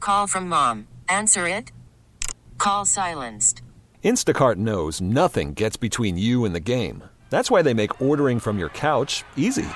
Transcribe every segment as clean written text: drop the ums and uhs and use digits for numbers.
Call from mom. Answer it. Call silenced. Instacart knows nothing gets between you and the game. That's why they make ordering from your couch easy.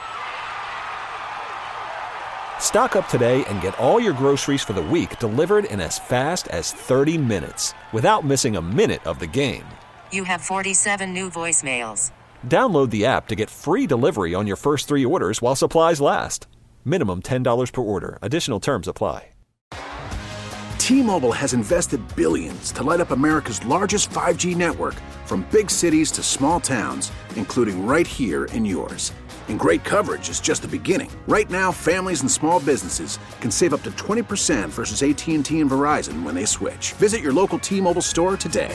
Stock up today and get all your groceries for the week delivered in as fast as 30 minutes without missing a minute of the game. You have 47 new voicemails. Download the app to get free delivery on your first 3 orders while supplies last. Minimum $10 per order. Additional terms apply. T-Mobile has invested billions to light up America's largest 5G network, from big cities to small towns, including right here in yours. And great coverage is just the beginning. Right now, families and small businesses can save up to 20% versus AT&T and Verizon when they switch. Visit your local T-Mobile store today.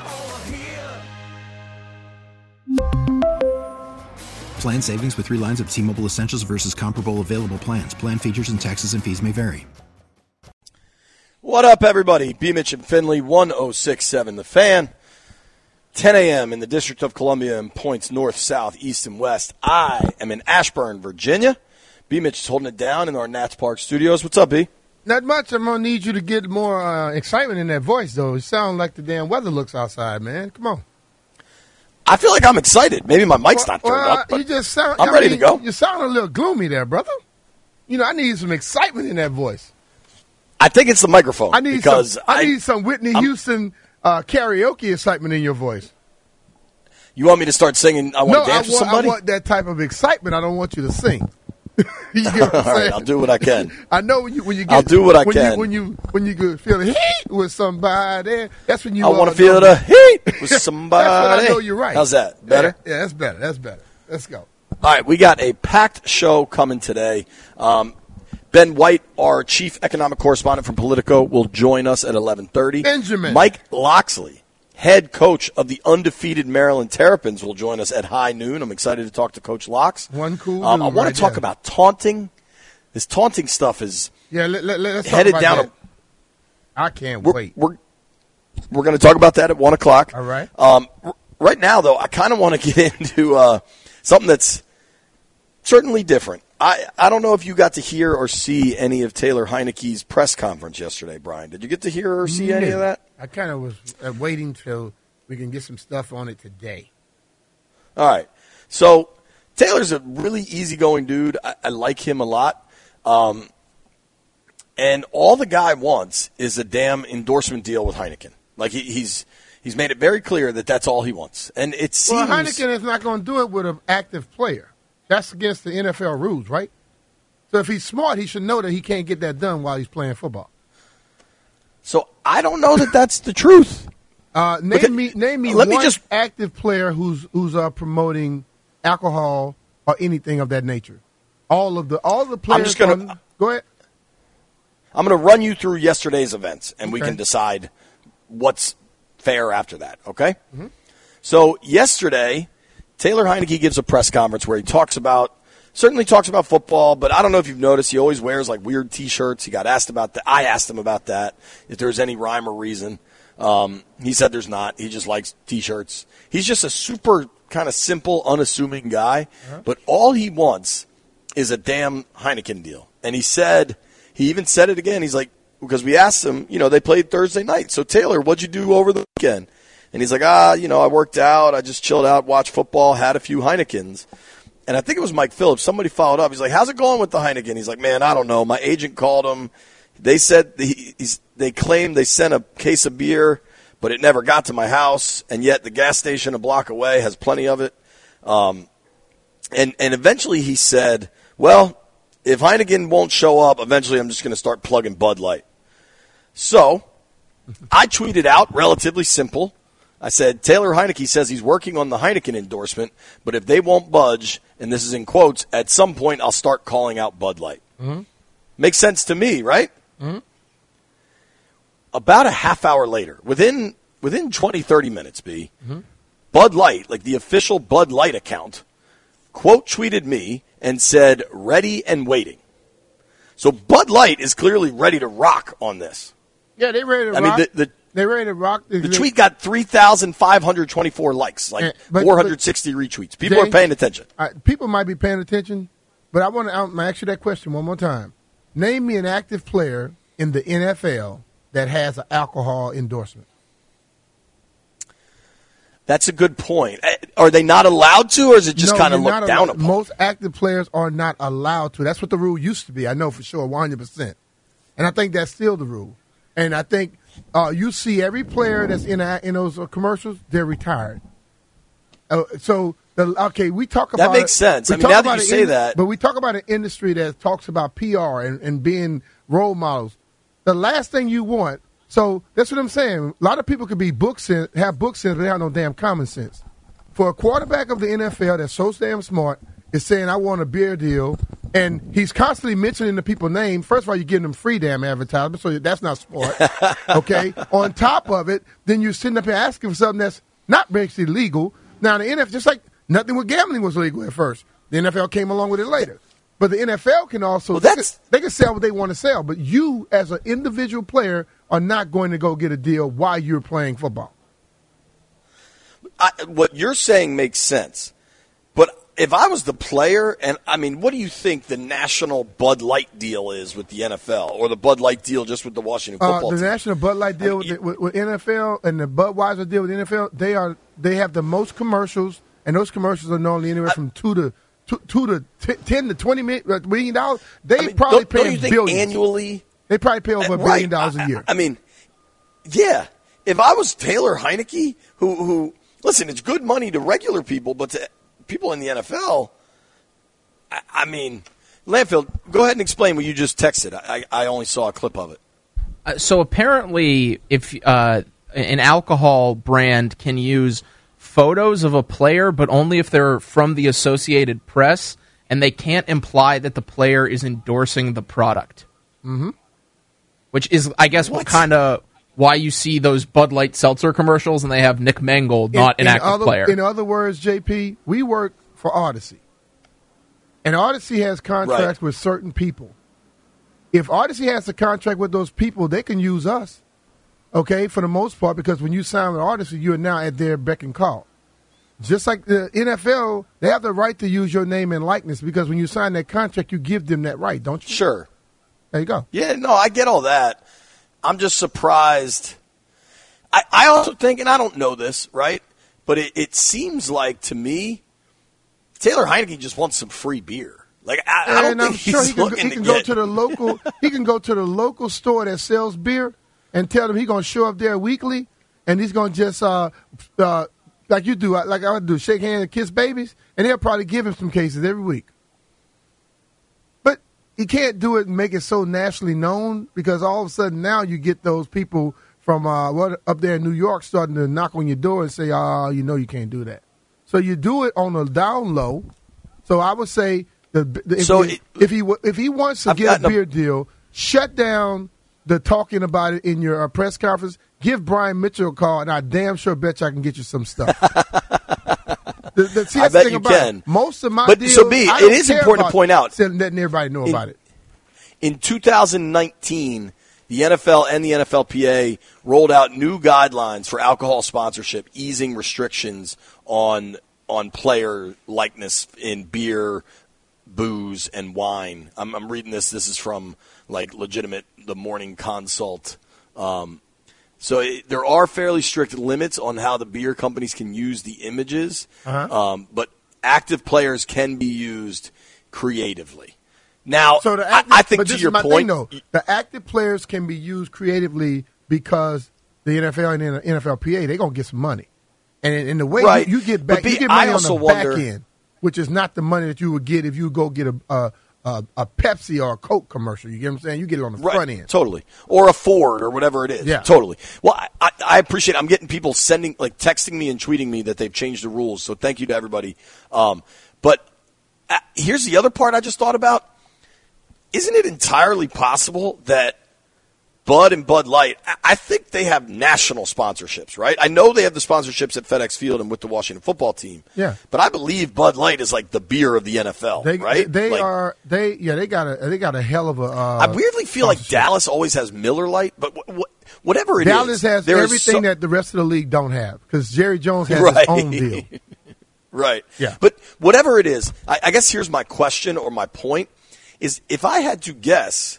Plan savings with 3 lines of T-Mobile Essentials versus comparable available plans. Plan features and taxes and fees may vary. What up, everybody? B. Mitch and Finley, 106.7 The Fan. 10 a.m. in the District of Columbia and points north, south, east, and west. I am in Ashburn, Virginia. B. Mitch is holding it down in our Nats Park studios. What's up, B? Not much. I'm going to need you to get more excitement in that voice, though. You sound like the damn weather looks outside, man. Come on. I feel like I'm excited. Maybe my mic's not turned up, but you just sound, I'm ready to go. You sound a little gloomy there, brother. You know, I need some excitement in that voice. I think it's the microphone. I need some Whitney Houston karaoke excitement in your voice. You want me to start singing I Want to Dance with Somebody? I want that type of excitement. I don't want you to sing. You get what I'm saying? All right, I'll do what I can. I know when you get. I'll do what I can. When you feel the heat with somebody, that's when you. I want to feel the heat with somebody. That's when I know you're right. How's that? Better? Yeah, that's better. That's better. Let's go. All right, we got a packed show coming today. Ben White, our chief economic correspondent from Politico, will join us at 11:30. Benjamin. Mike Loxley, head coach of the undefeated Maryland Terrapins, will join us at high noon. I'm excited to talk to Coach Lox. One cool. I want to talk about taunting. This taunting stuff is let's headed talk about down. that. I can't wait. We're going to talk about that at 1 o'clock. All right. Right now, though, I kind of want to get into something that's certainly different. I don't know if you got to hear or see any of Taylor Heineke's press conference yesterday, Brian. Did you get to hear or see any of that? I kind of was waiting till we can get some stuff on it today. All right. So Taylor's a really easygoing dude. I like him a lot. And all the guy wants is a damn endorsement deal with Heineken. Like he's made it very clear that that's all he wants. And it seems Heineken is not going to do it with an active player. That's against the NFL rules, right? So if he's smart, he should know that he can't get that done while he's playing football. So I don't know that that's the truth. Name me one active player who's promoting alcohol or anything of that nature. All the players. I'm just gonna go ahead. I'm going to run you through yesterday's events, and we can decide what's fair after that. Okay. Mm-hmm. So yesterday, Taylor Heineke gives a press conference where he certainly talks about football, but I don't know if you've noticed, he always wears like weird T-shirts. He got asked about that. I asked him about that, if there's any rhyme or reason. He said there's not. He just likes T-shirts. He's just a super kind of simple, unassuming guy, but all he wants is a damn Heineken deal. And he even said it again. He's like, because we asked him, they played Thursday night. So Taylor, what'd you do over the weekend? And he's like, I worked out. I just chilled out, watched football, had a few Heinekens. And I think it was Mike Phillips. Somebody followed up. He's like, how's it going with the Heineken? He's like, man, I don't know. My agent called him. They said they claimed they sent a case of beer, but it never got to my house. And yet the gas station a block away has plenty of it. And eventually he said, well, if Heineken won't show up, eventually I'm just going to start plugging Bud Light. So I tweeted out, relatively simple. I said, Taylor Heineke says he's working on the Heineken endorsement, but if they won't budge, and this is in quotes, at some point I'll start calling out Bud Light. Mm-hmm. Makes sense to me, right? Mm-hmm. About a half hour later, within 20, 30 minutes, Bud Light, like the official Bud Light account, quote tweeted me and said, ready and waiting. So Bud Light is clearly ready to rock on this. Yeah, they're ready to rock. They're ready to rock. The tweet got 3,524 likes, 460 retweets. People are paying attention. People might be paying attention, but I want to ask you that question one more time. Name me an active player in the NFL that has an alcohol endorsement? That's a good point. Are they not allowed to, or is it just kind of looked down upon? Most active players are not allowed to. That's what the rule used to be. I know for sure, 100%. And I think that's still the rule. And I think you see every player that's in those commercials, they're retired. We talk about that makes sense. I mean, now that you say that, but we talk about an industry that talks about PR and being role models. The last thing you want. So that's what I'm saying. A lot of people could be have book sense, but they have no damn common sense. For a quarterback of the NFL that's so damn smart is saying, I want a beer deal, and he's constantly mentioning the people's name. First of all, you're giving them free damn advertisement, so that's not smart. Okay? On top of it, then you're sitting up here asking for something that's not basically legal. Now, the NFL, just like nothing with gambling was legal at first. The NFL came along with it later. But the NFL can also, they can sell what they want to sell. But you, as an individual player, are not going to go get a deal while you're playing football. What you're saying makes sense. But if I was the player, and I mean, what do you think the national Bud Light deal is with the NFL, or the Bud Light deal just with the Washington football team? The national Bud Light deal with NFL and the Budweiser deal with NFL, they have the most commercials, and those commercials are normally anywhere from $2 to $10 to $20 million. They probably pay billions annually. They probably pay over $1 billion a year. I mean, yeah. If I was Taylor Heineke, who listen, it's good money to regular people, but to people in the NFL, I mean, Landfield, go ahead and explain what you just texted. I only saw a clip of it. So apparently, if an alcohol brand can use photos of a player, but only if they're from the Associated Press, and they can't imply that the player is endorsing the product. Mm-hmm. Which is, I guess, what kind of why you see those Bud Light seltzer commercials and they have Nick Mangold, not an active player. In other words, JP, we work for Odyssey. And Odyssey has contracts with certain people. If Odyssey has a contract with those people, they can use us, okay, for the most part, because when you sign with Odyssey, you are now at their beck and call. Just like the NFL, they have the right to use your name and likeness because when you sign that contract, you give them that right, don't you? Sure. There you go. Yeah, no, I get all that. I'm just surprised. I also think, and I don't know this, right? But it seems like to me, Taylor Heineke just wants some free beer. Like I don't think he's looking to get. He can go to the local store that sells beer and tell them he's going to show up there weekly, and he's going to just like you do, like I would do, shake hands and kiss babies, and they'll probably give him some cases every week. He can't do it and make it so nationally known because all of a sudden now you get those people from up there in New York starting to knock on your door and say, you can't do that. So you do it on a down low. So I would say if he wants to get a beer deal, shut down the talking about it in your press conference. Give Brian Mitchell a call, and I damn sure bet you I can get you some stuff. I bet you can. Most of my deals, so it is important to point out, letting everybody know about it. In 2019, the NFL and the NFLPA rolled out new guidelines for alcohol sponsorship, easing restrictions on player likeness in beer, booze, and wine. I'm reading this. This is from legitimate The Morning Consult. So there are fairly strict limits on how the beer companies can use the images, but active players can be used creatively. Now, so I think to your point, the active players can be used creatively because the NFL and the NFLPA, they're going to get some money. And in the way you get back, you get money on the back end, which is not the money that you would get if you go get a Pepsi or a Coke commercial. You get what I'm saying? You get it on the front end. Totally. Or a Ford or whatever it is. Yeah. Totally. Well, I appreciate it. I'm getting people texting me and tweeting me that they've changed the rules. So thank you to everybody. But here's the other part I just thought about. Isn't it entirely possible that Bud and Bud Light, I think they have national sponsorships, right? I know they have the sponsorships at FedEx Field and with the Washington football team. Yeah. But I believe Bud Light is like the beer of the NFL, right? They got a hell of a I weirdly feel like Dallas always has Miller Lite, but whatever it Dallas is. Dallas has everything that the rest of the league don't have because Jerry Jones has his own deal. Right. Yeah. But whatever it is, I guess here's my question or my point is if I had to guess,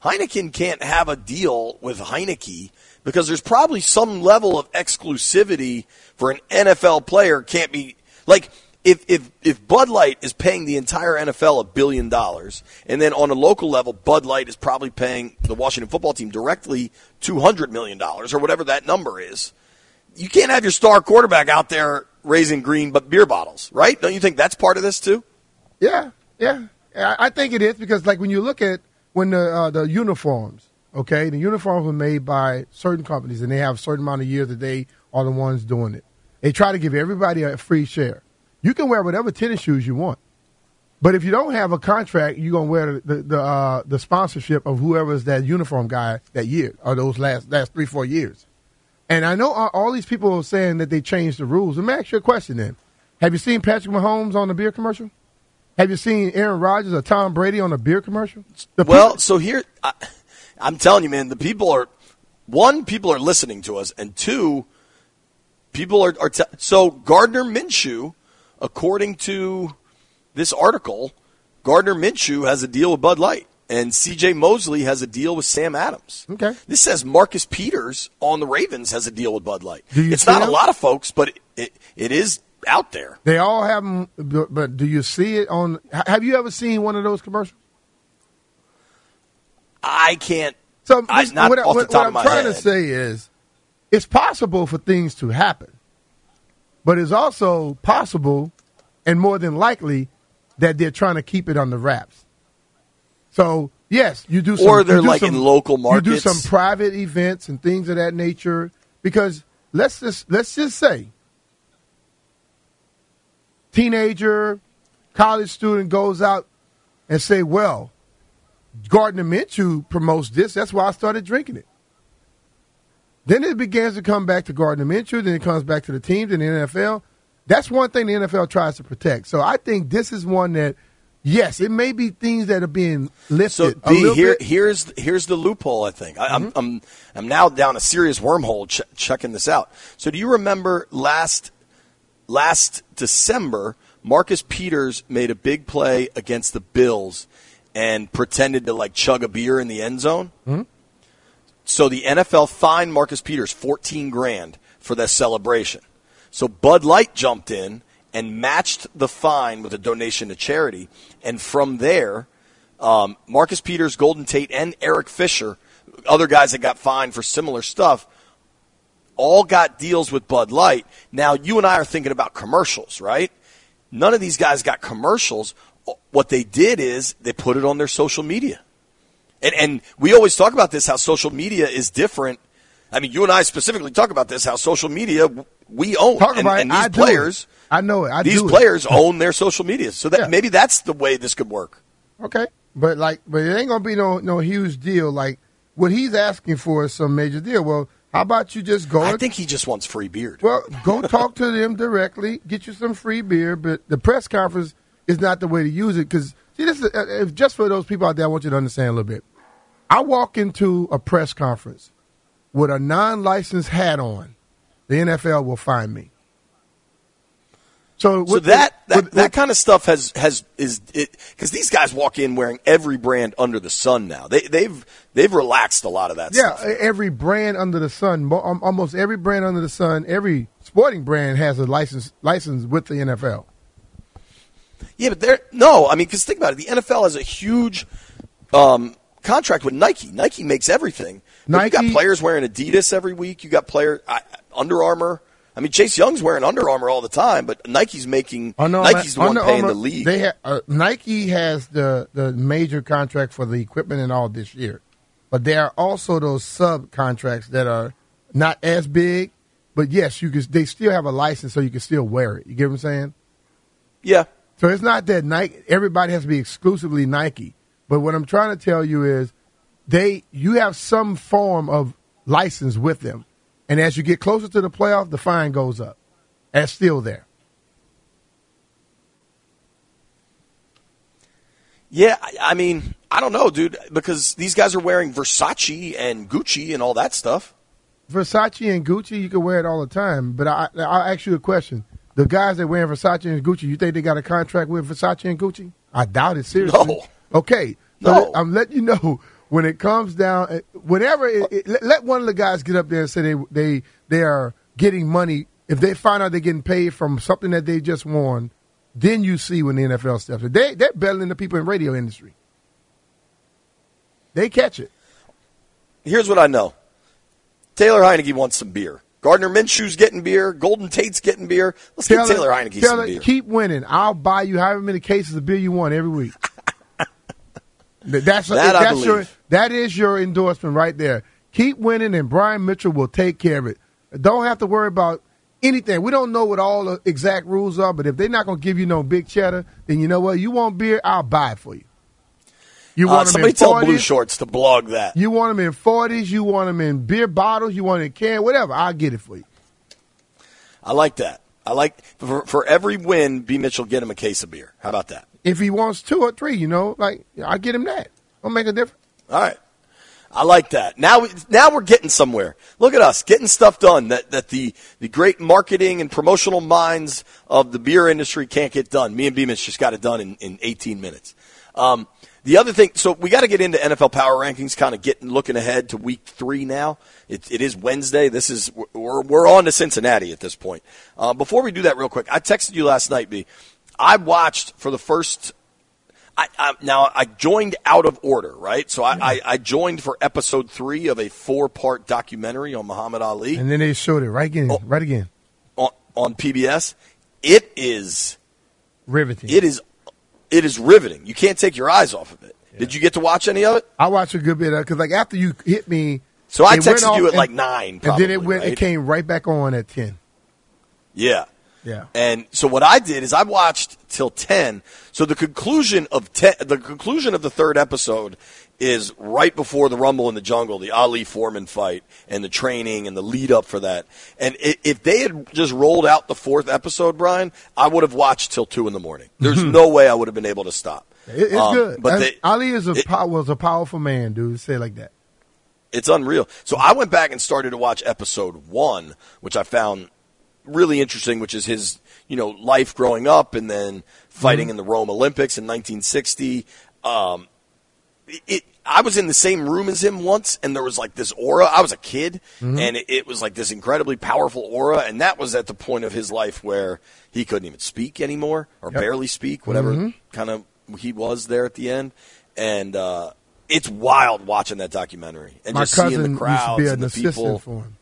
Heineken can't have a deal with Heineke because there's probably some level of exclusivity for an NFL player. Can't be like if Bud Light is paying the entire NFL $1 billion, and then on a local level, Bud Light is probably paying the Washington football team directly $200 million or whatever that number is. You can't have your star quarterback out there raising green but beer bottles, right? Don't you think that's part of this too? Yeah. I think it is because, like, when you look at when the uniforms, okay, the uniforms were made by certain companies and they have a certain amount of years that they are the ones doing it. They try to give everybody a free share. You can wear whatever tennis shoes you want, but if you don't have a contract, you're gonna wear the sponsorship of whoever's that uniform guy that year or those last 3-4 years. And I know all these people are saying that they changed the rules. Let me ask you a question then. Have you seen Patrick Mahomes on the beer commercial? Have you seen Aaron Rodgers or Tom Brady on a beer commercial? So here, I'm telling you, man, people are listening to us, and two, people are so Gardner Minshew, according to this article, Gardner Minshew has a deal with Bud Light. And C.J. Mosley has a deal with Sam Adams. Okay. This says Marcus Peters on the Ravens has a deal with Bud Light. It's not them? a lot of folks, but it is out there. They all have them, but do you see it on – have you ever seen one of those commercials? I can't – So not off the top of my head. What I'm trying to say is it's possible for things to happen, but it's also possible and more than likely that they're trying to keep it on the wraps. So, yes, you do some – or they're like in local markets. You do some private events and things of that nature because let's just say teenager, college student goes out and say, well, Gardner Minshew promotes this. That's why I started drinking it. Then it begins to come back to Gardner Minshew. Then it comes back to the teams and the NFL. That's one thing the NFL tries to protect. So I think this is one that, yes, it may be things that are being lifted. So, here's the loophole, I think. I'm now down a serious wormhole checking this out. So do you remember last December, Marcus Peters made a big play against the Bills and pretended to like chug a beer in the end zone? Mm-hmm. So the NFL fined Marcus Peters $14,000 for that celebration. So Bud Light jumped in and matched the fine with a donation to charity. And from there, Marcus Peters, Golden Tate, and Eric Fisher, other guys that got fined for similar stuff, all got deals with Bud Light. Now, you and I are thinking about commercials, right? None of these guys got commercials. What they did is they put it on their social media. And we always talk about this, how social media is different. I mean, you and I specifically talk about this, how social media we own. And these players, I know it. These players own their social media. So that maybe that's the way this could work. Okay. But it ain't going to be no huge deal. Like, what he's asking for is some major deal. Well, how about you just go? I think he just wants free beer. Well, go talk to them directly, get you some free beer. But the press conference is not the way to use it. Because, see, this is just for those people out there, I want you to understand a little bit. I walk into a press conference with a non-licensed hat on, the NFL will find me. So that kind of stuff is because these guys walk in wearing every brand under the sun now. They've relaxed a lot of that stuff. Yeah, every brand under the sun, almost every brand under the sun, every sporting brand has a license with the NFL. Yeah, but because think about it, the NFL has a huge contract with Nike. Nike makes everything. You got players wearing Adidas every week. You got Under Armour. I mean, Chase Young's wearing Under Armour all the time, but Nike's the one paying the league. Nike has the major contract for the equipment and all this year, but there are also those subcontracts that are not as big. But yes, they still have a license, so you can still wear it. You get what I'm saying? Yeah. So it's not that everybody has to be exclusively Nike. But what I'm trying to tell you is you have some form of license with them. And as you get closer to the playoff, the fine goes up. And it's still there. Yeah, I mean, I don't know, dude, because these guys are wearing Versace and Gucci and all that stuff. Versace and Gucci, you can wear it all the time. But I'll ask you a question. The guys that wear Versace and Gucci, you think they got a contract with Versace and Gucci? I doubt it seriously. No. Okay. So no. I'm letting you know when it comes down, whenever let one of the guys get up there and say they are getting money. If they find out they're getting paid from something that they just won, then you see when the NFL steps in. They're better than the people in the radio industry. They catch it. Here's what I know. Taylor Heineke wants some beer. Gardner Minshew's getting beer. Golden Tate's getting beer. Let's get Taylor Heineke some beer. Keep winning. I'll buy you however many cases of beer you want every week. That is your endorsement right there. Keep winning, and Brian Mitchell will take care of it. Don't have to worry about anything. We don't know what all the exact rules are, but if they're not going to give you no big cheddar, then you know what? You want beer, I'll buy it for you. You want them somebody in 40s, tell Blue Shorts to blog that. You want them in 40s, you want them in beer bottles, you want it in can, whatever. I'll get it for you. I like that. I like for every win, B. Mitchell get him a case of beer. How about that? If he wants 2 or 3, I get him that. Don't make a difference. All right. I like that. Now we're getting somewhere. Look at us getting stuff done that the great marketing and promotional minds of the beer industry can't get done. Me and B-Mitch just got it done in 18 minutes. The other thing, so we got to get into NFL Power Rankings, kind of looking ahead to Week 3 now. It is Wednesday. We're on to Cincinnati at this point. Before we do that real quick, I texted you last night, B. I watched for the first now I joined out of order, right? So I joined for episode 3 of a 4-part documentary on Muhammad Ali. And then they showed it right again. On PBS. It is riveting. It is riveting. You can't take your eyes off of it. Yeah. Did you get to watch any of it? I watched a good bit of it because after you hit me. So I texted you at 9 probably, and then it came right back on at 10. Yeah. Yeah. And so what I did is I watched till 10. So the conclusion of the third episode is right before the Rumble in the Jungle, the Ali Foreman fight and the training and the lead up for that. And if they had just rolled out the 4th episode, Brian, I would have watched till 2 in the morning. There's no way I would have been able to stop. It's good. But Ali was a powerful man, dude. Say it like that. It's unreal. So I went back and started to watch episode 1, which I found really interesting, which is his, life growing up and then fighting in the Rome Olympics in 1960. I was in the same room as him once, and there was like this aura. I was a kid, and it was like this incredibly powerful aura, and that was at the point of his life where he couldn't even speak anymore or barely speak, whatever kind of he was there at the end. And it's wild watching that documentary and just seeing the crowds and the people. For him.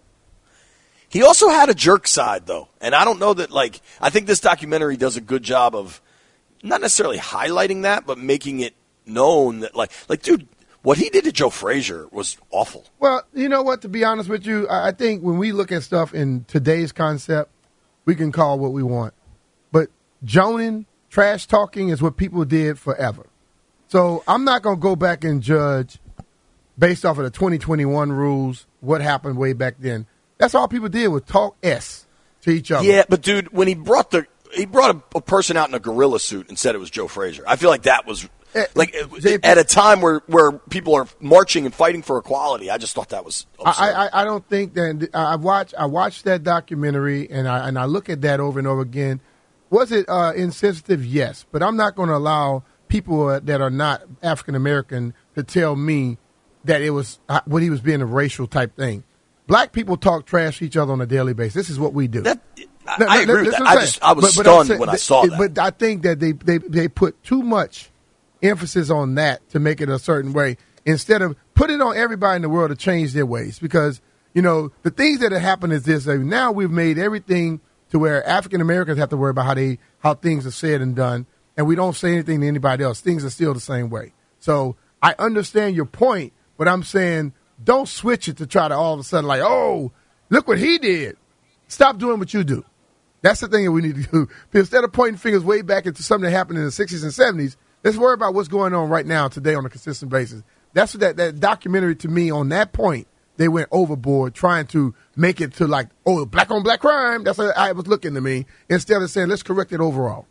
He also had a jerk side, though, and I don't know that, I think this documentary does a good job of not necessarily highlighting that, but making it known that, dude, what he did to Joe Frazier was awful. Well, you know what, to be honest with you, I think when we look at stuff in today's concept, we can call what we want. But joning, trash talking is what people did forever. So I'm not going to go back and judge based off of the 2021 rules what happened way back then. That's all people did was talk S to each other. Yeah, but dude, when he brought a person out in a gorilla suit and said it was Joe Frazier, I feel like that was at a time where people are marching and fighting for equality. I just thought that was absurd. I don't think that I watched that documentary and I look at that over and over again. Was it insensitive? Yes, but I'm not going to allow people that are not African American to tell me that it was what he was being a racial type thing. Black people talk trash to each other on a daily basis. This is what we do. I agree with that. I was stunned when I saw that. But I think that they put too much emphasis on that to make it a certain way instead of put it on everybody in the world to change their ways. Because, the things that have happened is this. Now we've made everything to where African Americans have to worry about how things are said and done, and we don't say anything to anybody else. Things are still the same way. So I understand your point, but I'm saying don't switch it to try to all of a sudden oh, look what he did. Stop doing what you do. That's the thing that we need to do. Instead of pointing fingers way back into something that happened in the 60s and 70s, let's worry about what's going on right now today on a consistent basis. That's what that documentary to me on that point, they went overboard trying to make it to black on black crime. That's what I was looking to me instead of saying let's correct it overall.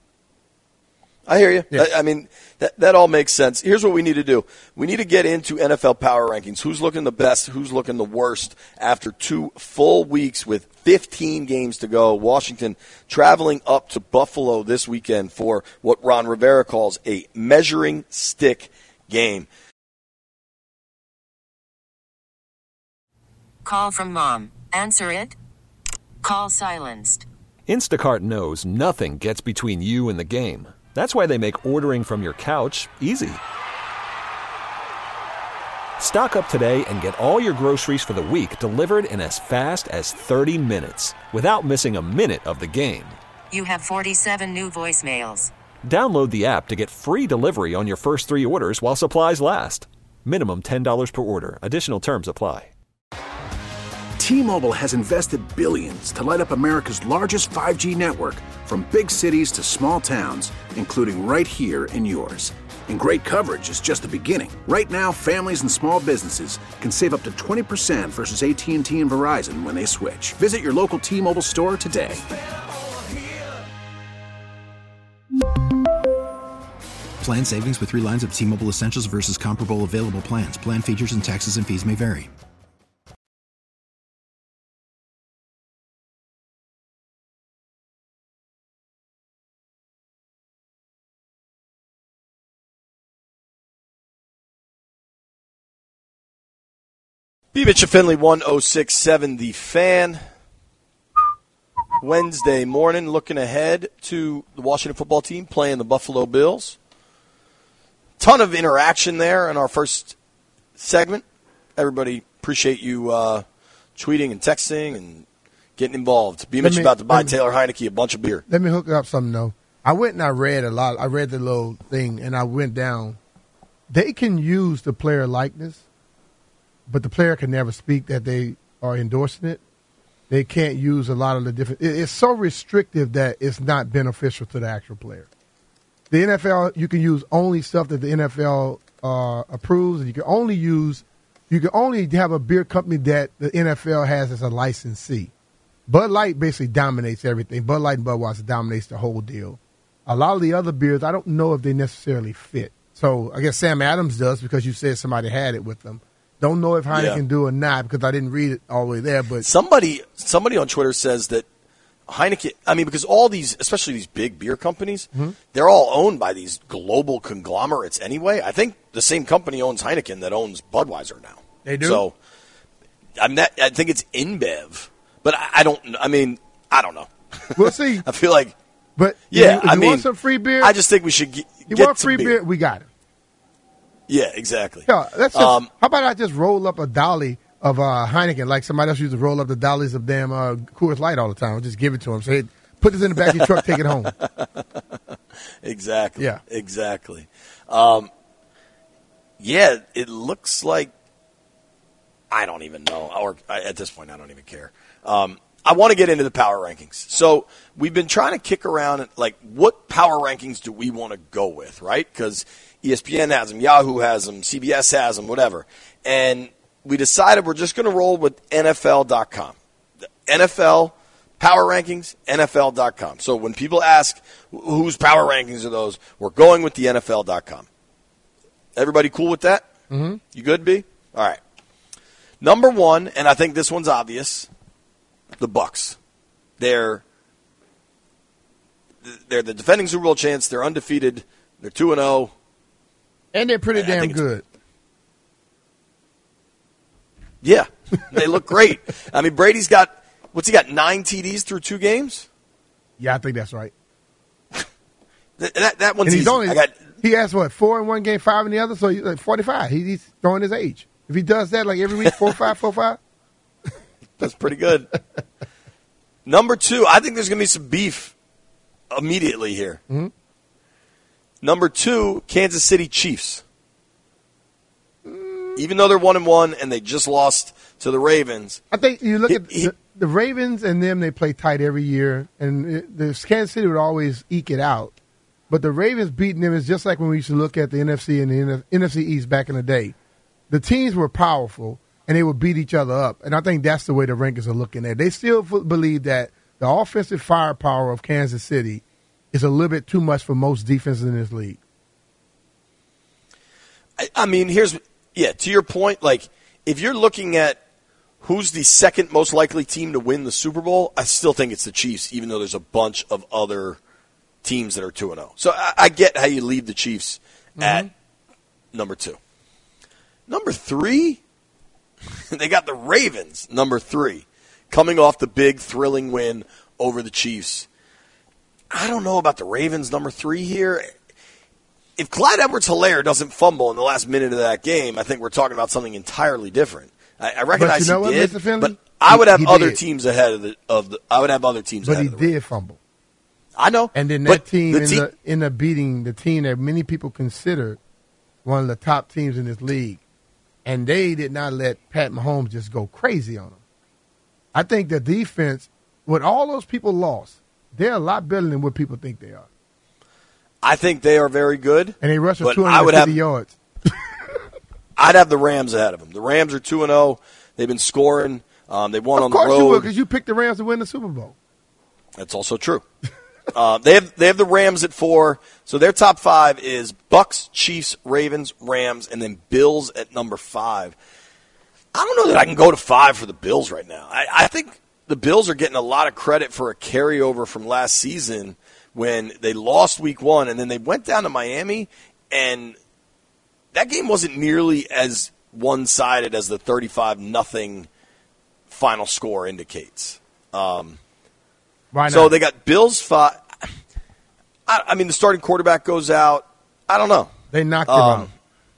I hear you. Yeah. I mean, that all makes sense. Here's what we need to do. We need to get into NFL power rankings. Who's looking the best? Who's looking the worst after 2 full weeks with 15 games to go? Washington traveling up to Buffalo this weekend for what Ron Rivera calls a measuring stick game. Call from mom. Answer it. Call silenced. Instacart knows nothing gets between you and the game. That's why they make ordering from your couch easy. Stock up today and get all your groceries for the week delivered in as fast as 30 minutes without missing a minute of the game. You have 47 new voicemails. Download the app to get free delivery on your first 3 orders while supplies last. Minimum $10 per order. Additional terms apply. T-Mobile has invested billions to light up America's largest 5G network, from big cities to small towns, including right here in yours. And great coverage is just the beginning. Right now, families and small businesses can save up to 20% versus AT&T and Verizon when they switch. Visit your local T-Mobile store today. Plan savings with 3 lines of T-Mobile Essentials versus comparable available plans. Plan features and taxes and fees may vary. Beavitt and Finley, 106.7 The Fan. Wednesday morning, looking ahead to the Washington football team playing the Buffalo Bills. Ton of interaction there in our first segment. Everybody, appreciate you tweeting and texting and getting involved. Beavitt's about to buy Taylor Heineke a bunch of beer. Let me hook up something, though. I went and I read a lot. I read the little thing, and I went down. They can use the player likeness, but the player can never speak that they are endorsing it. They can't use a lot of the different – it's so restrictive that it's not beneficial to the actual player. The NFL, you can use only stuff that the NFL approves, and you can only have a beer company that the NFL has as a licensee. Bud Light basically dominates everything. Bud Light and Budweiser dominates the whole deal. A lot of the other beers, I don't know if they necessarily fit. So I guess Sam Adams does because you said somebody had it with them. Don't know if Heineken do or not because I didn't read it all the way there. But somebody on Twitter says that Heineken, I mean, because all these, especially these big beer companies, they're all owned by these global conglomerates anyway. I think the same company owns Heineken that owns Budweiser now. They do? So I think it's InBev. But I don't know. We'll see. I feel like, but yeah, if you want some free beer? I just think we should get want some free beer? We got it. Yeah, exactly. Yeah, that's just, how about I just roll up a dolly of Heineken like somebody else used to roll up the dollies of damn Coors Light all the time. I'll just give it to them. Say, put this in the back of your truck, take it home. Exactly. Yeah. Exactly. It looks like I don't even know. Or at this point, I don't even care. I want to get into the power rankings. So we've been trying to kick around like what power rankings do we want to go with, right? Because ESPN has them, Yahoo has them, CBS has them, whatever. And we decided we're just going to roll with NFL.com. The NFL power rankings, NFL.com. So when people ask whose power rankings are those, we're going with the NFL.com. Everybody cool with that? Mm-hmm. You good, B? All right. Number one, and I think this one's obvious, the Bucs. They're the defending Super Bowl champs. They're undefeated. They're 2-0. And they're pretty damn good. Yeah, they look great. I mean, Brady's got, 9 TDs through 2 games? Yeah, I think that's right. that one's and easy. He has, 4 in one game, 5 in the other, so he's like 45. He's throwing his age. If he does that like every week, 4-5. That's pretty good. Number 2, I think there's going to be some beef immediately here. Mm-hmm. Number 2, Kansas City Chiefs. Even though they're 1-1 and they just lost to the Ravens. I think you look at the Ravens and them, they play tight every year. And the Kansas City would always eke it out. But the Ravens beating them is just like when we used to look at the NFC and the NFC East back in the day. The teams were powerful, and they would beat each other up. And I think that's the way the rankings are looking at it. They still believe that the offensive firepower of Kansas City is a little bit too much for most defenses in this league. I mean, to your point, like, if you're looking at who's the second most likely team to win the Super Bowl, I still think it's the Chiefs, even though there's a bunch of other teams that are 2-0. So I get how you leave the Chiefs at number 2. Number 3, They got the Ravens, number 3, coming off the big thrilling win over the Chiefs. I don't know about the Ravens, number 3 here. If Clyde Edwards-Helaire doesn't fumble in the last minute of that game, I think we're talking about something entirely different. I recognize he did, Mr. Finley? but I would have other did. teams ahead of the. I would have other teams But ahead he of the Ravens. did fumble. I know. And then but that team the ended up beating the team that many people consider one of the top teams in this league. And they did not let Pat Mahomes just go crazy on them. I think the defense, with all those people lost, they're a lot better than what people think they are. I think they are very good. And they rushed for but 250 yards. I'd have the Rams ahead of them. The Rams are 2-0. They've been scoring. They won on the road. Of course you will, because you picked the Rams to win the Super Bowl. That's also true. They have the Rams at 4. So their top 5 is Bucks, Chiefs, Ravens, Rams, and then Bills at number 5. I don't know that I can go to 5 for the Bills right now. I think the Bills are getting a lot of credit for a carryover from last season when they lost week 1 and then they went down to Miami, and that game wasn't nearly as one-sided as the 35-0 final score indicates. Why not? So they got Bills 5. I mean, the starting quarterback goes out. I don't know. They knocked him out.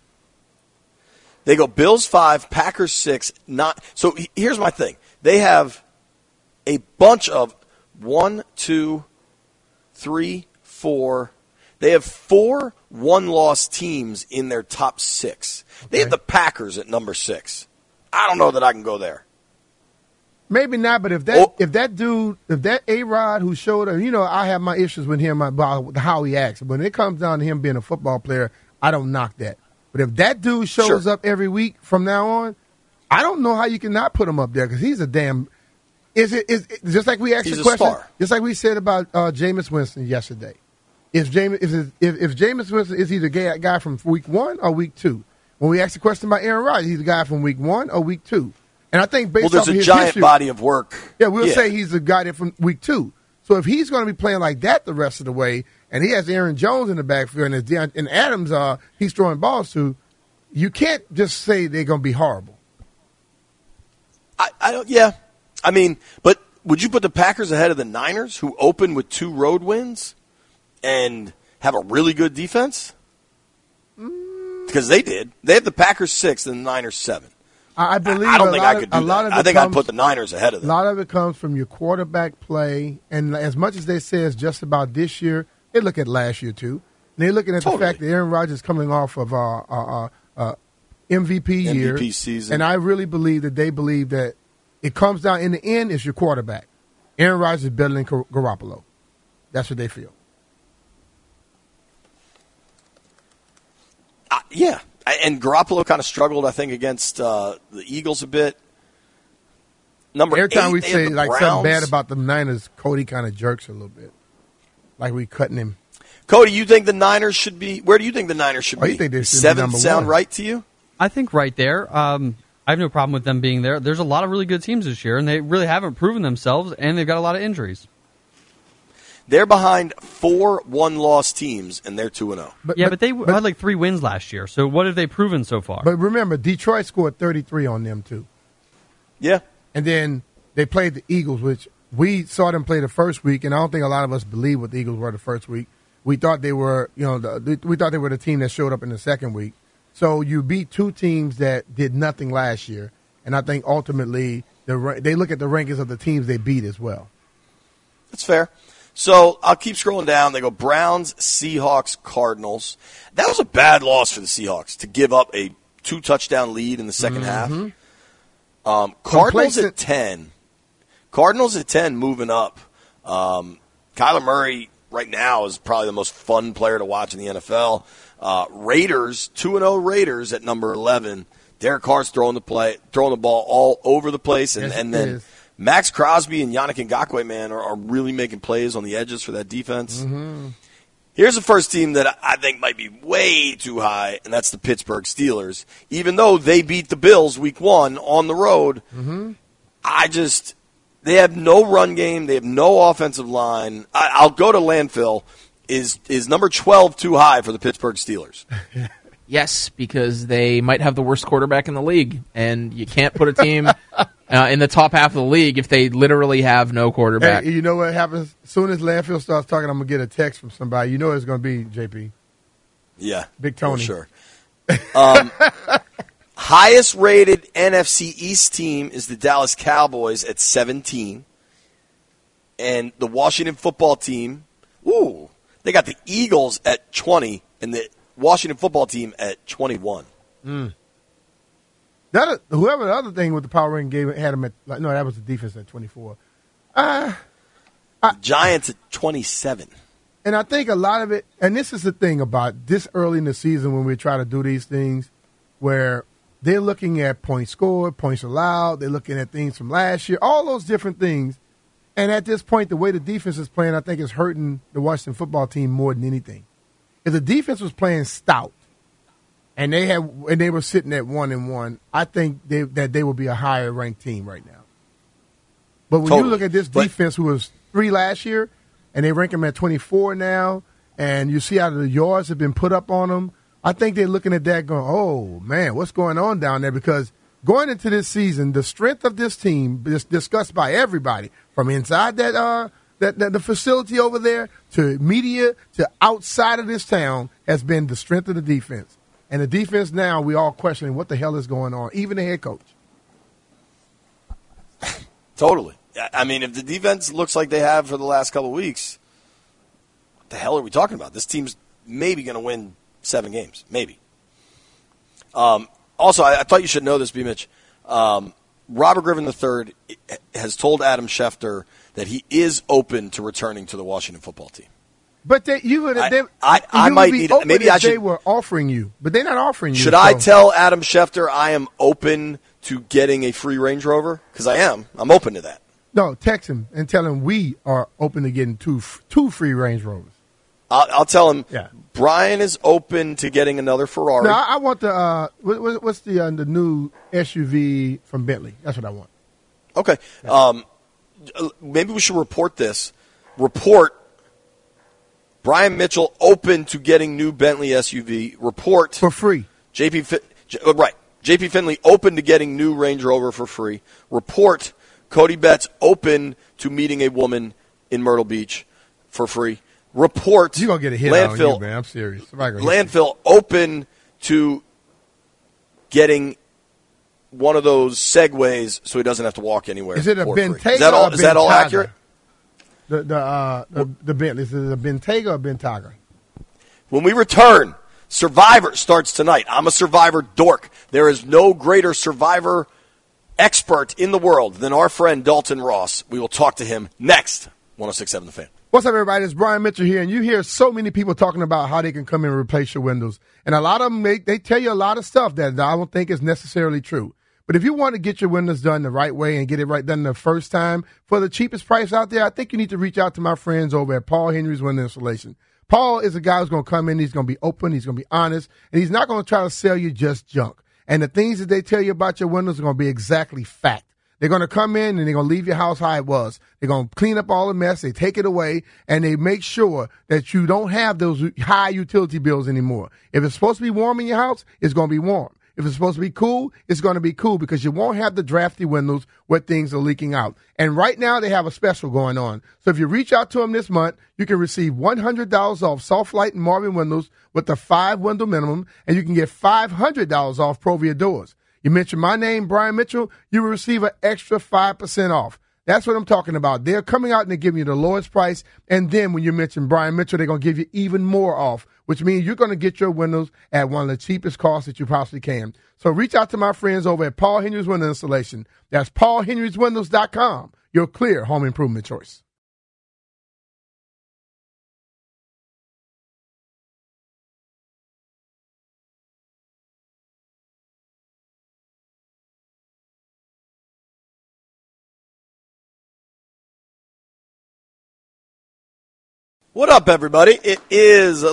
They go Bills 5, Packers 6. So here's my thing. They have a bunch of 1, 2, 3, 4. They have 4 one-loss teams in their top 6. They have the Packers at number 6. I don't know that I can go there. Maybe not, but if that A-Rod who showed up, I have my issues with him about how he acts. But when it comes down to him being a football player, I don't knock that. But if that dude shows up every week from now on, I don't know how you can not put him up there because he's a damn. Is just like we asked the question, star. just like we said about Jameis Winston yesterday. If Jameis Winston is he the guy from week 1 or week 2? When we asked the question about Aaron Rodgers, he's the guy from week 1 or week 2. And I think based there's off of his a giant history, body of work. Yeah, we'll say he's the guy that from week 2. So if he's going to be playing like that the rest of the way, and he has Aaron Jones in the backfield, and Adams he's throwing balls to, you can't just say they're going to be horrible. I don't. Yeah, I mean, but would you put the Packers ahead of the Niners, who open with 2 road wins and have a really good defense? Because they did. They have the Packers 6 and the Niners 7. I believe I don't think I could do that. I think I'd put the Niners ahead of them. A lot of it comes from your quarterback play, and as much as they say it's just about this year, they look at last year too. And they're looking at the fact that Aaron Rodgers is coming off of MVP year, season, and I really believe that they believe that it comes down in the end is your quarterback. Aaron Rodgers is better than Garoppolo. That's what they feel. Yeah. And Garoppolo kind of struggled, I think, against the Eagles a bit. Every time 8, we say something bad about the Niners, Cody kind of jerks a little bit, like we cutting him. Cody, you think the Niners should be? Where do you think the Niners should be? You think they should 7 be sound 1? right to you? I think right there. I have no problem with them being there. There's a lot of really good teams this year, and they really haven't proven themselves, and they've got a lot of injuries. They're behind 4 one-loss teams, and they're 2-0. But they had like 3 wins last year. So what have they proven so far? But remember, Detroit scored 33 on them too. Yeah. And then they played the Eagles, which we saw them play the first week, and I don't think a lot of us believed what the Eagles were the first week. We thought they were, we thought they were the team that showed up in the second week. So you beat 2 teams that did nothing last year, and I think ultimately they look at the rankings of the teams they beat as well. That's fair. So I'll keep scrolling down. They go Browns, Seahawks, Cardinals. That was a bad loss for the Seahawks to give up a 2-touchdown lead in the second half. Cardinals at 10. Cardinals at 10 moving up. Kyler Murray right now is probably the most fun player to watch in the NFL. Raiders, 2-0 Raiders at number 11. Derek Carr's throwing the ball all over the place, and then Max Crosby and Yannick Ngakoue, man, are really making plays on the edges for that defense. Mm-hmm. Here's the first team that I think might be way too high, and that's the Pittsburgh Steelers. Even though they beat the Bills week 1 on the road, they have no run game. They have no offensive line. I'll go to landfill. Is number 12 too high for the Pittsburgh Steelers? Yes, because they might have the worst quarterback in the league, and you can't put a team in the top half of the league if they literally have no quarterback. Hey, you know what happens? As soon as Landfill starts talking, I'm going to get a text from somebody. You know it's going to be JP. Yeah. Big Tony. For sure. Highest rated NFC East team is the Dallas Cowboys at 17. And the Washington football team, they got the Eagles at 20 and the Washington football team at 21. Whoever the other thing with the power ranking gave had them at that was the defense at 24. Giants at 27. And I think a lot of it, and this is the thing about this early in the season when we try to do these things, where they're looking at points scored, points allowed, they're looking at things from last year, all those different things. And at this point, the way the defense is playing, I think is hurting the Washington football team more than anything. If the defense was playing stout, and they were sitting at 1-1, I think that they would be a higher ranked team right now. But when you look at this defense, who was 3 last year, and they rank them at 24 now, and you see how the yards have been put up on them, I think they're looking at that going, oh, man, what's going on down there? Because going into this season, the strength of this team is discussed by everybody, from inside the facility over there to media to outside of this town, has been the strength of the defense. And the defense now, we all questioning what the hell is going on, even the head coach. Totally. I mean, if the defense looks like they have for the last couple of weeks, what the hell are we talking about? This team's maybe going to win 7 games. Maybe. Also, I thought you should know this, B-Mitch. Robert Griffin III has told Adam Schefter that he is open to returning to the Washington football team. But they were offering you, but they're not offering you. Should I tell Adam Schefter I am open to getting a free Range Rover? Because I am. I'm open to that. No, text him and tell him we are open to getting two free Range Rovers. I'll tell him. Yeah. Brian is open to getting another Ferrari. No, I want the what's the new SUV from Bentley? That's what I want. Okay. Yeah. Maybe we should report this. Brian Mitchell open to getting new Bentley SUV. Report for free. JP Finley open to getting new Range Rover for free. Report Cody Betts open to meeting a woman in Myrtle Beach for free. Report you're gonna get a hit landfill, on you, man. I'm serious. Landfill open to getting one of those Segways so he doesn't have to walk anywhere. Is it a Bentayga? Is that all accurate? The Bentley. Is it a Bentayga or Bentayga? When we return, Survivor starts tonight. I'm a Survivor dork. There is no greater Survivor expert in the world than our friend Dalton Ross. We will talk to him next. 106.7 The Fan. What's up, everybody? It's Brian Mitchell here, and you hear so many people talking about how they can come in and replace your windows. And a lot of them, they tell you a lot of stuff that I don't think is necessarily true. But if you want to get your windows done the right way and get it right done the first time for the cheapest price out there, I think you need to reach out to my friends over at Paul Henry's Window Installation. Paul is a guy who's going to come in, he's going to be open, he's going to be honest, and he's not going to try to sell you just junk. And the things that they tell you about your windows are going to be exactly fact. They're going to come in and they're going to leave your house how it was. They're going to clean up all the mess. They take it away, and they make sure that you don't have those high utility bills anymore. If it's supposed to be warm in your house, it's going to be warm. If it's supposed to be cool, it's going to be cool because you won't have the drafty windows where things are leaking out. And right now they have a special going on. So if you reach out to them this month, you can receive $100 off Soft Light and Marvin windows with the 5-window minimum, and you can get $500 off Provia doors. You mention my name, Brian Mitchell, you will receive an extra 5% off. That's what I'm talking about. They're coming out and they're giving you the lowest price. And then when you mention Brian Mitchell, they're going to give you even more off, which means you're going to get your windows at one of the cheapest costs that you possibly can. So reach out to my friends over at Paul Henry's Window Installation. That's paulhenryswindows.com, your clear home improvement choice. What up, everybody? It is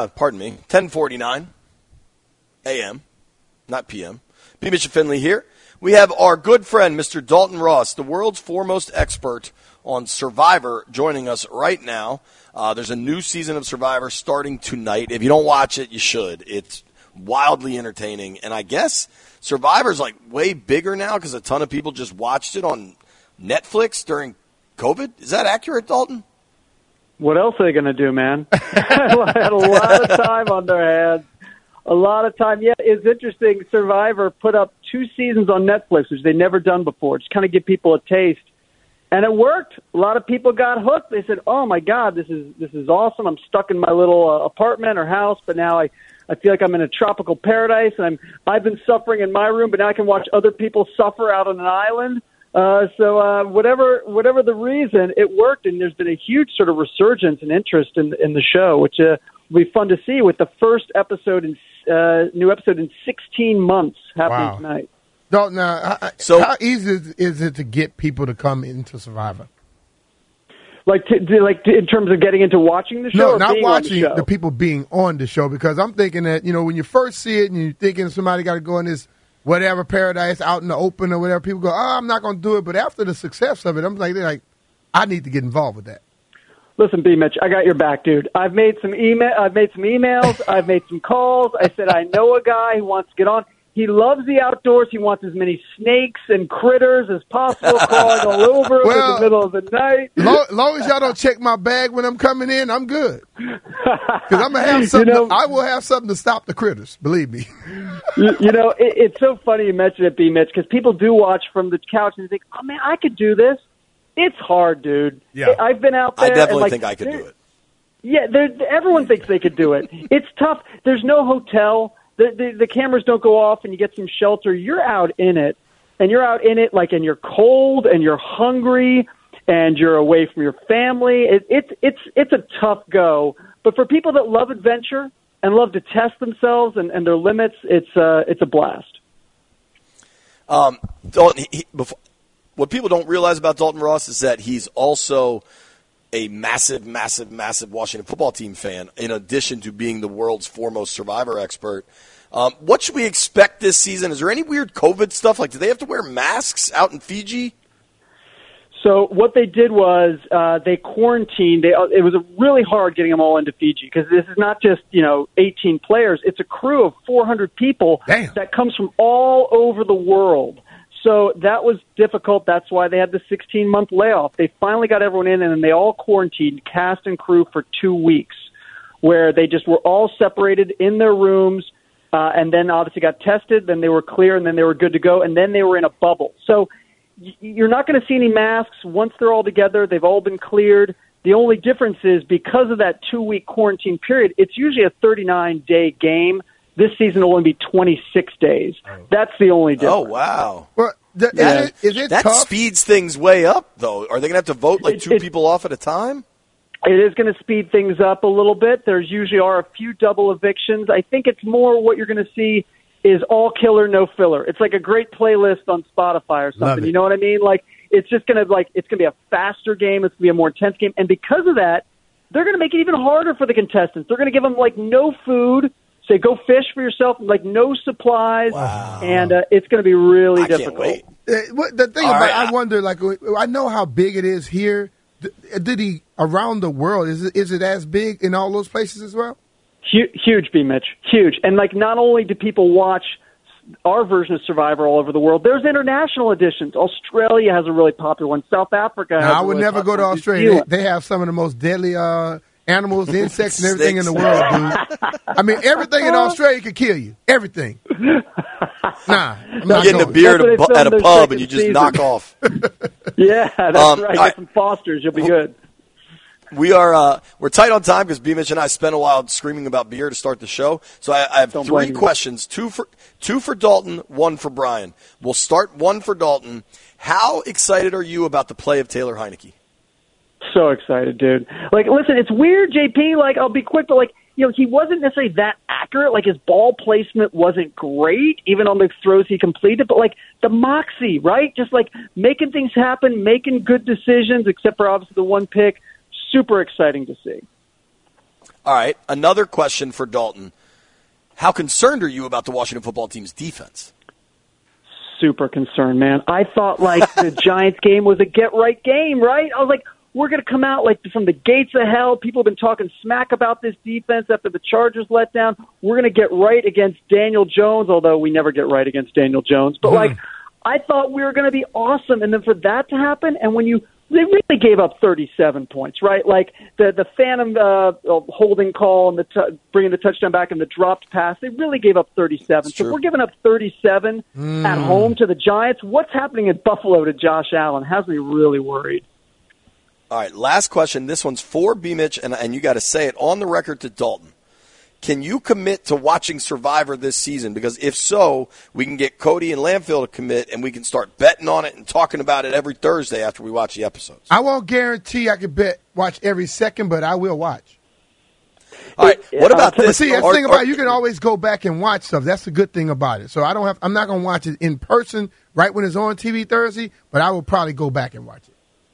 10:49 a.m., not p.m. B. Mitchell Finley here We have our good friend, Mr. Dalton Ross, the world's foremost expert on Survivor, joining us right now. There's a new season of Survivor starting tonight. If you don't watch it, you should. It's wildly entertaining. And I guess Survivor's like way bigger now because a ton of people just watched it on Netflix during COVID. Is that accurate, Dalton? What else are they going to do, man? Had a lot of time on their hands. A lot of time. Yeah, it's interesting. Survivor put up 2 seasons on Netflix, which they'd never done before, just kind of give people a taste. And it worked. A lot of people got hooked. They said, "Oh my God, this is awesome. I'm stuck in my little apartment or house, but now I feel like I'm in a tropical paradise, and I've been suffering in my room, but now I can watch other people suffer out on an island." So whatever the reason, it worked, and there's been a huge sort of resurgence and interest in the show, which will be fun to see with the first new episode in 16 months happening tonight. Dalton, how easy is it to get people to come into Survivor? Like in terms of getting into watching the show? No, or not being watching on the show? the people being on the show, because I'm thinking that, when you first see it and you're thinking somebody got to go in this whatever paradise out in the open or whatever, people go, I'm not going to do it. But after the success of it, they're like, I need to get involved with that. Listen, B. Mitch, I got your back, dude. I've made some emails. I've made some calls. I said, I know a guy who wants to get on. He loves the outdoors. He wants as many snakes and critters as possible crawling all over him in the middle of the night. Long as y'all don't check my bag when I'm coming in, I'm good. Because I'm going to have something. I will have something to stop the critters, believe me. It's so funny you mentioned it, B. Mitch, because people do watch from the couch and they think, oh, man, I could do this. It's hard, dude. Yeah. I've been out there. I definitely think I could do it. Yeah, everyone thinks they could do it. It's tough. There's no hotel. The cameras don't go off and you get some shelter. You're out in it, and you're out in it and you're cold and you're hungry and you're away from your family. It's a tough go. But for people that love adventure and love to test themselves and their limits, it's a blast. Dalton, what people don't realize about Dalton Ross is that he's also a massive, massive, massive Washington football team fan, in addition to being the world's foremost Survivor expert. What should we expect this season? Is there any weird COVID stuff? Like, do they have to wear masks out in Fiji? So what they did was they quarantined. It was really hard getting them all into Fiji because this is not just 18 players. It's a crew of 400 people that comes from all over the world. So that was difficult. That's why they had the 16-month layoff. They finally got everyone in, and then they all quarantined, cast and crew, for 2 weeks, where they just were all separated in their rooms, and then obviously got tested. Then they were clear, and then they were good to go, and then they were in a bubble. So you're not going to see any masks. Once they're all together, they've all been cleared. The only difference is because of that 2-week quarantine period, it's usually a 39-day game. This season will only be 26 days. That's the only difference. Oh, wow. Well, is it that tough? speeds things way up, though. Are they going to have to vote two people off at a time? It is going to speed things up a little bit. There's usually a few double evictions. I think it's more what you're going to see is all killer, no filler. It's like a great playlist on Spotify or something. You know what I mean? Like, it's just going to it's going to be a faster game. It's going to be a more intense game. And because of that, they're going to make it even harder for the contestants. They're going to give them no food. Say, go fish for yourself, no supplies, and it's going to be really difficult. Can't wait. The thing about I wonder, I know how big it is here. Did he around the world? Is it as big in all those places as well? Huge, B. Mitch, huge. And not only do people watch our version of Survivor all over the world, there's international editions. Australia has a really popular one. South Africa has I would never go to Australia. They have some of the most deadly animals, insects, and everything in the world, dude. I mean, everything in Australia could kill you. Everything. I'm not getting a beer at a pub and you just knock off. Yeah, that's right. Get some Fosters. You'll be good. We're tight on time because B-Mitch and I spent a while screaming about beer to start the show. So I have 3 questions, two for Dalton, 1 for Brian. We'll start 1 for Dalton. How excited are you about the play of Taylor Heineke? So excited, dude. Listen, it's weird, JP. I'll be quick, but he wasn't necessarily that accurate. His ball placement wasn't great, even on the throws he completed. But the moxie, right? Just making things happen, making good decisions, except for obviously the one pick. Super exciting to see. All right, another question for Dalton. How concerned are you about the Washington football team's defense? super concerned, man. I thought like the Giants game was a get-right game, right? I was like, we're going to come out like from the gates of hell. People have been talking smack about this defense after the Chargers let down. We're going to get right against Daniel Jones, although we never get right against Daniel Jones. But like, I thought we were going to be awesome. And then for that to happen, and when they really gave up 37 points, right? Like the phantom holding call and bringing the touchdown back and the dropped pass, they really gave up 37. So if we're giving up 37 at home to the Giants, what's happening in Buffalo to Josh Allen has me really worried. All right, last question. This one's for B-Mitch, and you got to say it on the record to Dalton. Can you commit to watching Survivor this season? Because if so, we can get Cody and Landfill to commit, and we can start betting on it and talking about it every Thursday after we watch the episodes. I won't guarantee I could watch every second, but I will watch. All right, what about this? See, that's the thing about it, you can always go back and watch stuff. That's the good thing about it. So I'm not going to watch it in person right when it's on TV Thursday, but I will probably go back and watch it.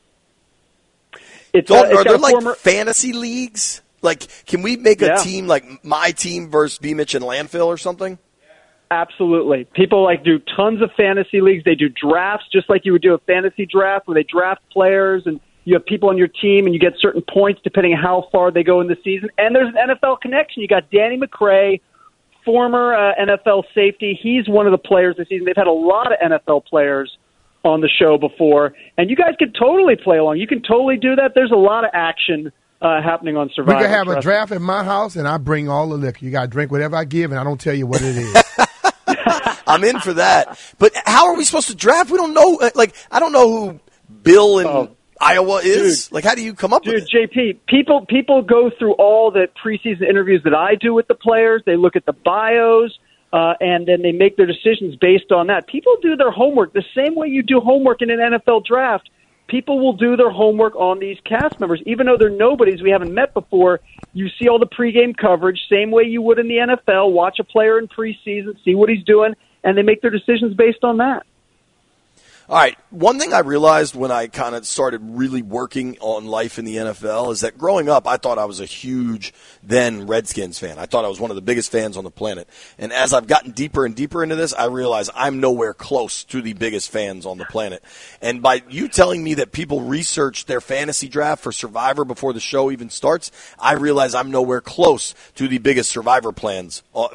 Are there like fantasy leagues? Like, can we make a team like my team versus B-Mitch and Landfill or something? Absolutely. People like do tons of fantasy leagues. They do drafts just like you would do a fantasy draft where they draft players and you have people on your team and you get certain points depending on how far they go in the season. And there's an NFL connection. You got Danny McCray, former NFL safety. He's one of the players this season. They've had a lot of NFL players on the show before, and you guys could totally play along. You can totally do that. There's a lot of action happening on Survivor. We could have a draft at my house, and I bring all the liquor. You got to drink whatever I give, and I don't tell you what it is. I'm in for that. But how are we supposed to draft? We don't know. Like, I don't know who Bill in Iowa is. Like, how do you come up with it? JP, people go through all the preseason interviews that I do with the players. They look at the bios. And then they make their decisions based on that. People do their homework the same way you do homework in an NFL draft. People will do their homework on these cast members. Even though they're nobodies we haven't met before, you see all the pregame coverage, same way you would in the NFL. Watch a player in preseason, see what he's doing, and they make their decisions based on that. All right, one thing I realized when I kind of started really working on life in the NFL is that growing up, I thought I was a huge then Redskins fan. I thought I was one of the biggest fans on the planet. And as I've gotten deeper and deeper into this, I realize I'm nowhere close to the biggest fans on the planet. And by you telling me that people research their fantasy draft for Survivor before the show even starts, I realize I'm nowhere close to the biggest Survivor fans on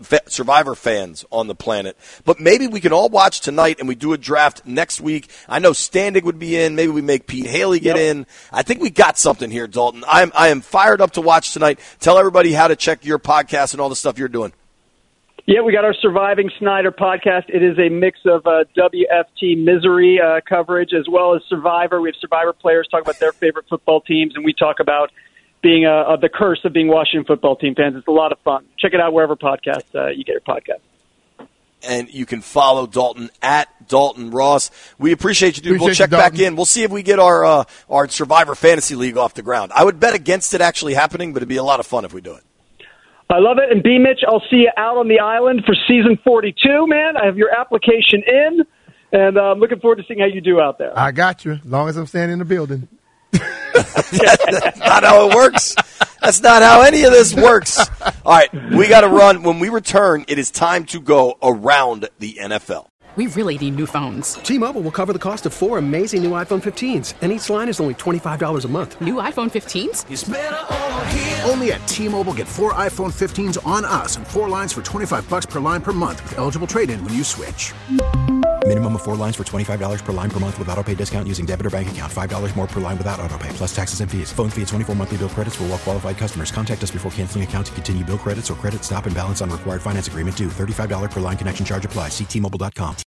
the planet. But maybe we can all watch tonight and we do a draft next week. I know Standing would be in. Maybe we make Pete Haley get in. I think we got something here, Dalton. I am fired up to watch tonight. Tell everybody how to check your podcast and all the stuff you're doing. Yeah, we got our Surviving Snyder podcast. It is a mix of WFT misery coverage as well as Survivor. We have Survivor players talk about their favorite football teams, and we talk about being the curse of being Washington football team fans. It's a lot of fun. Check it out wherever podcasts you get your podcast. And you can follow Dalton at Dalton Ross. We appreciate you, dude. We'll check back in. We'll see if we get our Survivor Fantasy League off the ground. I would bet against it actually happening, but it'd be a lot of fun if we do it. I love it. And B-Mitch, I'll see you out on the island for season 42, man. I have your application in, and I'm looking forward to seeing how you do out there. I got you, as long as I'm staying in the building. That's not how it works. That's not how any of this works. All right, we got to run. When we return, it is time to go around the NFL. We really need new phones. T-Mobile will cover the cost of 4 amazing new iPhone 15s, and each line is only $25 a month. New iPhone 15s? It's better over here. Only at T-Mobile, get 4 iPhone 15s on us and 4 lines for $25 per line per month with eligible trade-in when you switch. Minimum of 4 lines for $25 per line per month with autopay discount using debit or bank account. $5 more per line without autopay, plus taxes and fees. Phone fee at 24 monthly bill credits for well-qualified customers. Contact us before canceling account to continue bill credits or credit stop and balance on required finance agreement due. $35 per line connection charge applies. See T-Mobile.com.